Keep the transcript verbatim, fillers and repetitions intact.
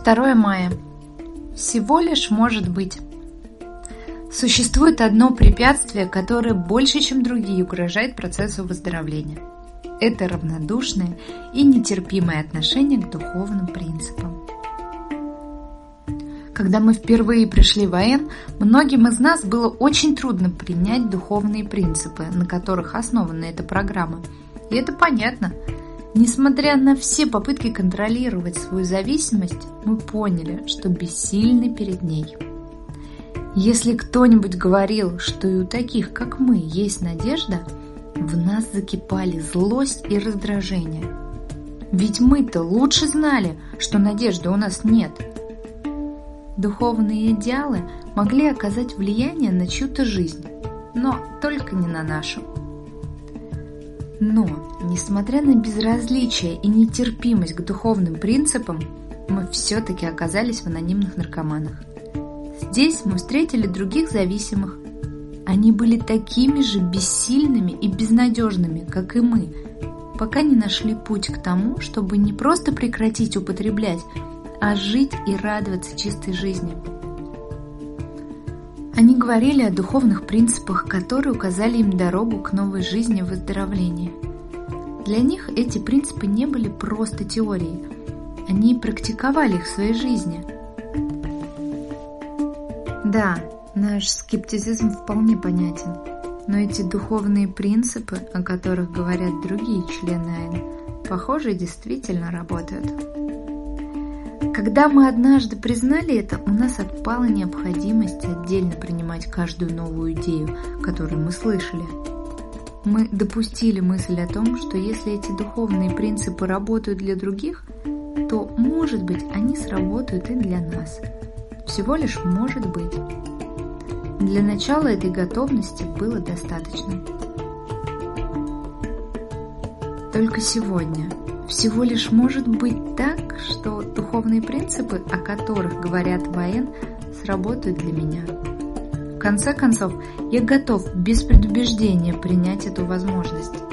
второе мая. Всего лишь может быть. Существует одно препятствие, которое больше, чем другие, угрожает процессу выздоровления. Это равнодушное и нетерпимое отношение к духовным принципам. Когда мы впервые пришли в АЭН, многим из нас было очень трудно принять духовные принципы, на которых основана эта программа. И это понятно. Несмотря на все попытки контролировать свою зависимость, мы поняли, что бессильны перед ней. Если кто-нибудь говорил, что и у таких, как мы, есть надежда, в нас закипали злость и раздражение. Ведь мы-то лучше знали, что надежды у нас нет. Духовные идеалы могли оказать влияние на чью-то жизнь, но только не на нашу. Но, несмотря на безразличие и нетерпимость к духовным принципам, мы все-таки оказались в анонимных наркоманах. Здесь мы встретили других зависимых. Они были такими же бессильными и безнадежными, как и мы, пока не нашли путь к тому, чтобы не просто прекратить употреблять, а жить и радоваться чистой жизни. Они говорили о духовных принципах, которые указали им дорогу к новой жизни и выздоровлению. Для них эти принципы не были просто теорией, они практиковали их в своей жизни. Да, наш скептицизм вполне понятен, но эти духовные принципы, о которых говорят другие члены АЭН, похоже, действительно работают. Когда мы однажды признали это, у нас отпала необходимость отдельно принимать каждую новую идею, которую мы слышали. Мы допустили мысль о том, что если эти духовные принципы работают для других, то, может быть, они сработают и для нас. Всего лишь может быть. Для начала этой готовности было достаточно. Только сегодня всего лишь может быть так, что духовные принципы, о которых говорят в АЭН, сработают для меня. В конце концов, я готов без предубеждения принять эту возможность.